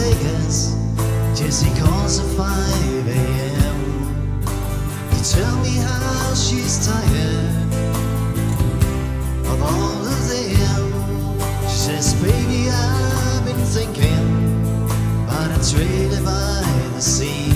Vegas. Jessie calls at 5 a.m. You tell me how she's tired of all of them. She says, baby, I've been thinking about a trailer by the sea.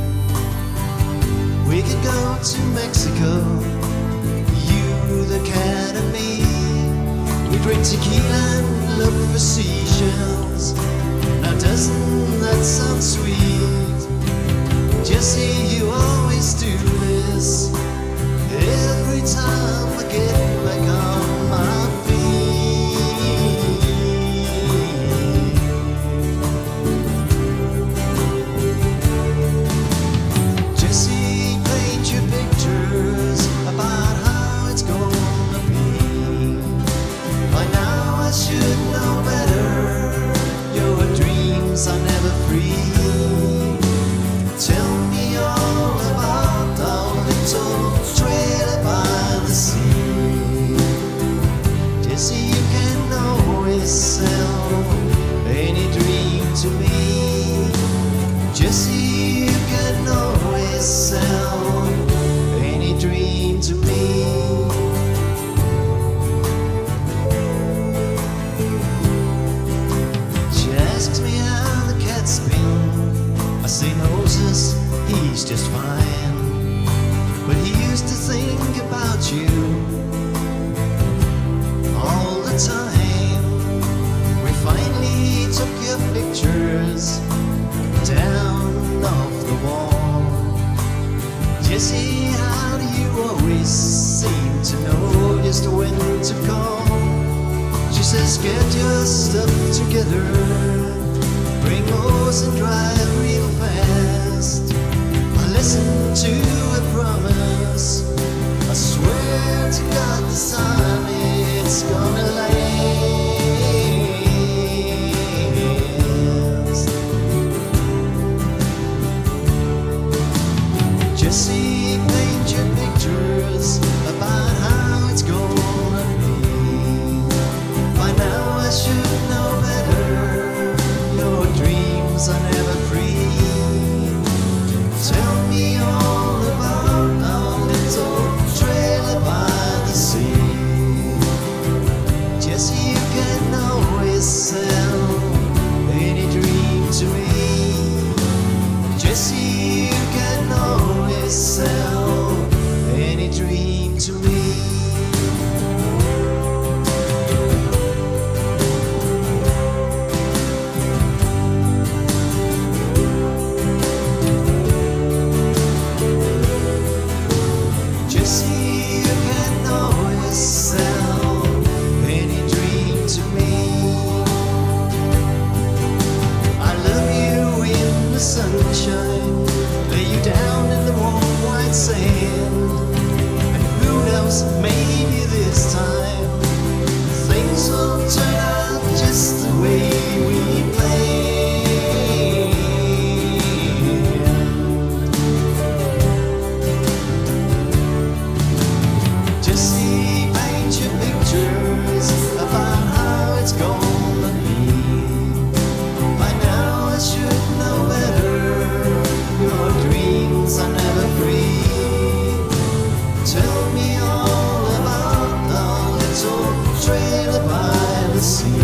We could go to Mexico, you, the cat and me. We drink tequila and look for seashells. Now doesn't that sound sweet? Jessie, you always do this every time I get back on my feet. Jessie, paint your pictures about how it's gonna be. By now I should know better. Your dreams are never free. Tell me all about our little trailer by the sea. Jessie, you can always sell any dream to me. Jessie, you can always sell any dream to me. She asks me how the cat's been. I say Moses, he's just fine, but he used to think about you all the time. We finally took your pictures down off the wall. Jessie, how do you always seem to know just when to call? She says, get your stuff together, bring Mose and drive real fast. I listen to a promise, I swear to God this time it's gonna last. Jessie, paint your pictures about how it's gonna be. By now I should know better. Your dreams are never free. Tell me all about our little trailer by the sea. Jessie, you can always sell any dream to me. Jessie, you can always sell any dream to me. Jessie, you can always sell any dream to me. I love you in the sunshine, lay you down in the warm white sand. And who knows, maybe this time things will turn out just the way we planned. Jessie, paint your pictures about how it's gonna be. By now I should know better. Your dreams are never free. Tell me all about our little trailer by the sea.